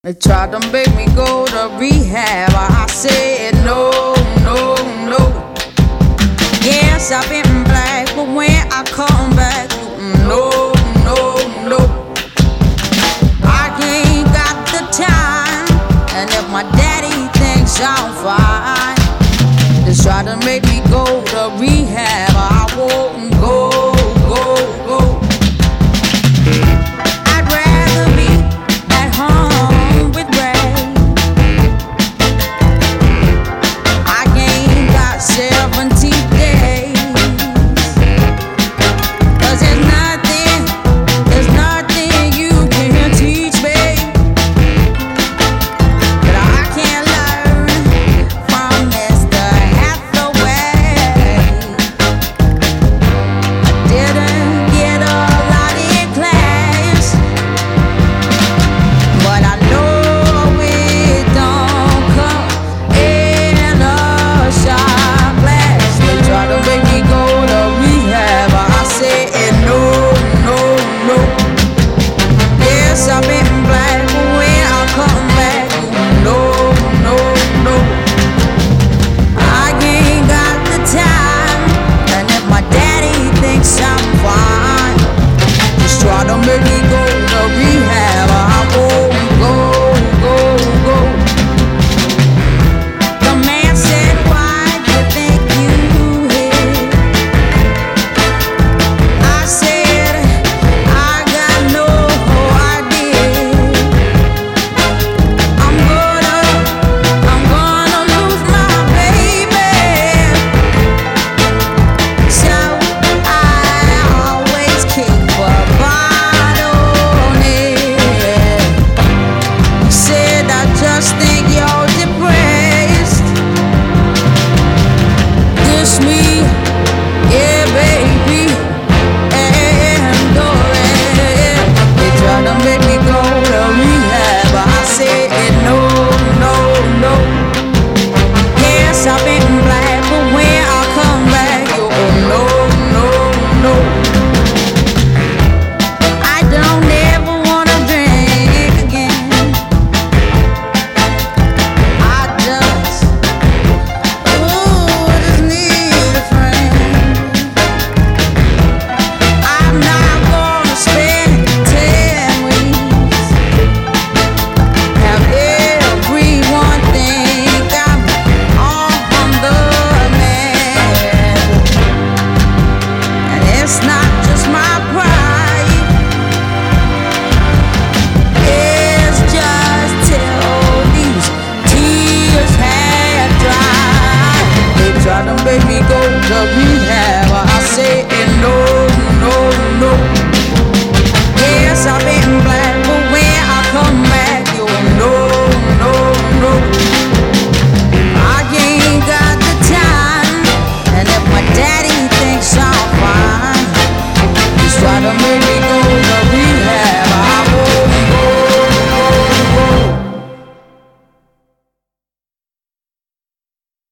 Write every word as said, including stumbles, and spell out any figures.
They tried to make me go to rehab. I said no, no, no. Yes, I've been black, but when I come back, no, no, no. I ain't got the time, and if my daddy thinks I'm fine, they try to make me go to rehab. I won't go, go, go. I'd rather be at home with Ray. I ain't got seventy days, 'cause there's nothing, there's nothing you can teach me that I can't learn from Mister Hathaway. I didn't get a lot in class, but I know it don't come in a shot glass. They try to make me go to rehab. I said no, no, no. Yes, I've been black, but when I come back, no, no, no. I ain't got the time, and if my daddy thinks I'm fine, just try to make me go to rehab. I won't go, go, go. The man said, why do you think you hit? I said, I got no idea. I'm gonna, I'm gonna lose my baby, so I always keep a bottle on it. He said, I just think you're depressed. This me, yeah, baby, and go ahead. They try to make me go to rehab. I said no, no, no. Yes, I've been black, but when I come back, you no, no, no. I don't ever wanna drink again. I just, ooh, just need a friend. I'm not gonna spend ten weeks, have everyone think I'm on the man. And it's not just my pride, it's just till these tears have dried. They try to make me go to rehab. I say no, no, no. Yes, I've been black, but when I come back, you no, no, no. I ain't got the time, and if my daddy thinks I'm fine, just try to make me